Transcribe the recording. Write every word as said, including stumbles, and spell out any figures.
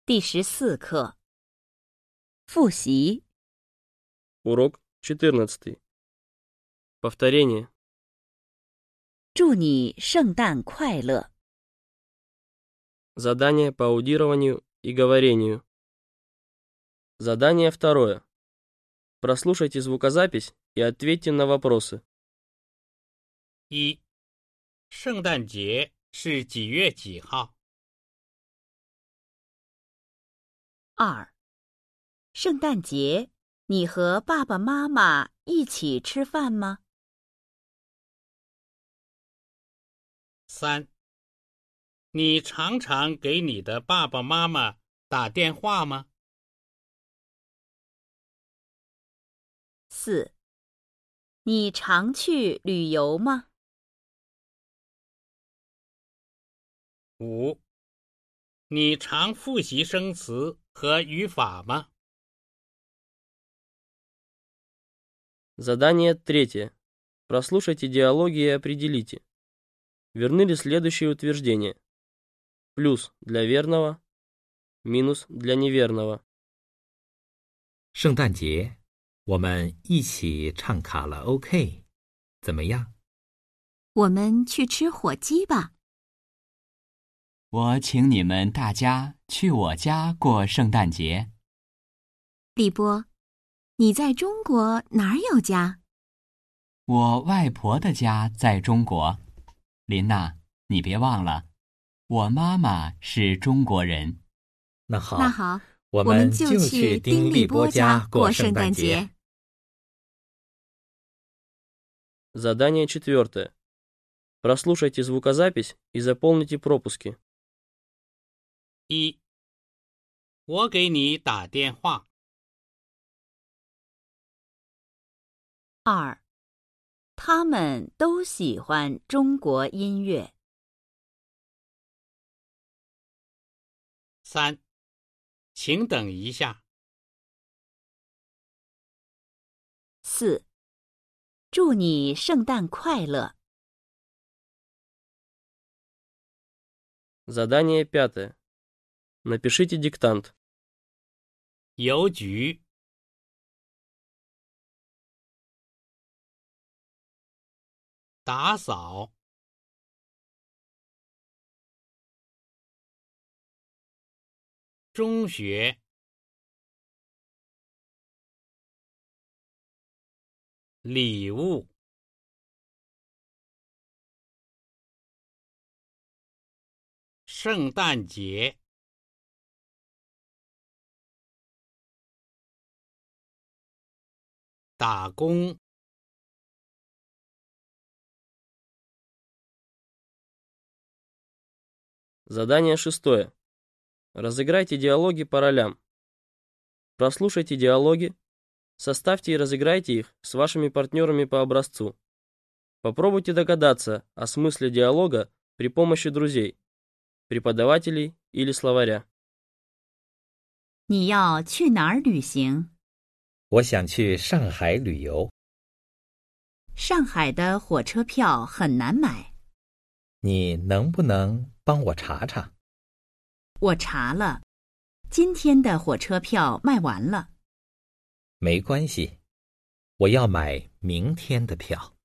第十四课，复习。 Урок четырнадцатый. Повторение. 祝你圣诞快乐。 Задание по аудированию и говорению. Задание второе. Прослушайте звукозапись и ответьте на вопросы. 一、圣诞节是几月几号？ 二、圣诞节，你和爸爸妈妈一起吃饭吗？ 三、你常常给你的爸爸妈妈打电话吗？ 四、你常去旅游吗？ 五、你常复习生词和语法吗？ Задание третье. Прослушайте диалоги и определите. Верны ли следующие утверждения? Плюс для верного, минус для неверного. 圣诞节，我们一起唱卡拉 OK， 怎么样？ 我们去吃火鸡吧。 我请你们大家去我家过圣诞节。 李波，你在中国哪儿有家？ 我外婆的家在中国。琳娜，你别忘了，我妈妈是中国人。 那好， 那好， 我们就去丁立波家过圣诞节。 Задание четвертое. Прослушайте звукозапись и заполните пропуски. 一、我给你打电话。 二、他们都喜欢中国音乐。 三、请等一下。 四、祝你圣诞快乐。 Задание пятое. Напишите диктант. 邮局。打扫。中学。礼物。圣诞节。打工。 Задание шестое. Разыграйте диалоги по ролям. Прослушайте диалоги, составьте и разыграйте их с вашими партнерами по образцу. Попробуйте догадаться о смысле диалога при помощи друзей, преподавателей или словаря. 你要去哪儿旅行？ 我想去上海旅游， 上海的火车票很难买。 你能不能帮我查查？ 我查了，今天的火车票卖完了。 没关系，我要买明天的票。